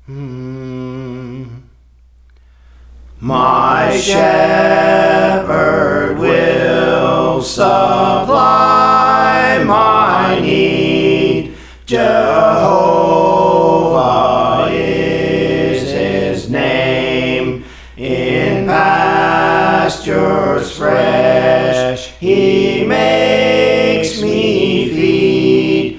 My shepherd will supply my need. Jehovah is his name. In pastures fresh he makes me feed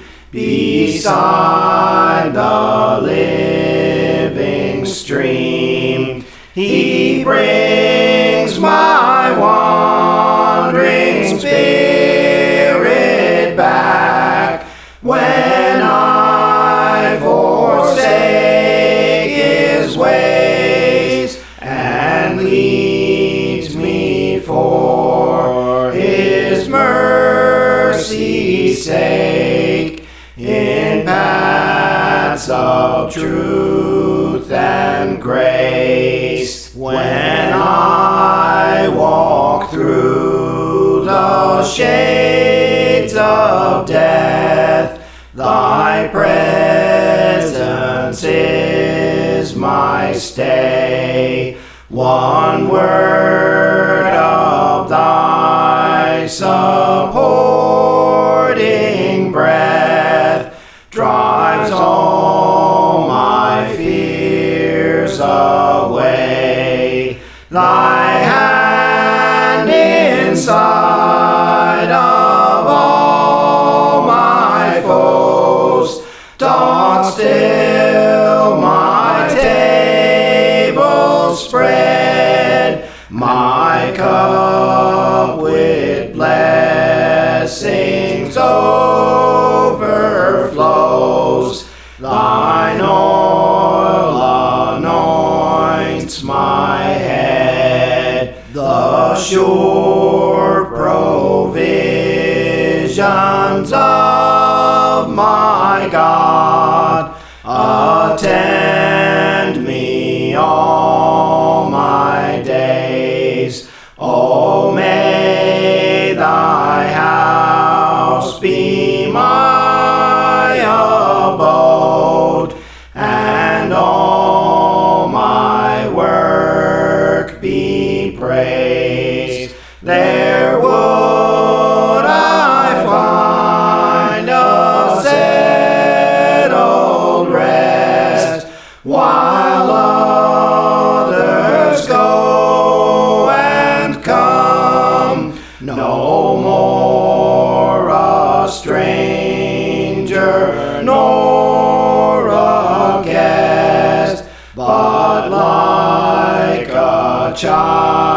beside the living stream. He brings my wandering spirit back when I forsake his ways, and leads me for his mercy's sake in paths of truth and grace. When I walk through the shades of death, thy presence is my stay. One word of thy supporting breath drives all my fears away. Thy hand inside of all my foes doth still my table spread. My cup with blessings overflows. Thine oil anoints my head. The sure provisions of my God attend me all my days. O may thy house be my abode, and all my work be praised. There would I find a settled rest, while others go and come, no more a stranger nor a guest, but like a child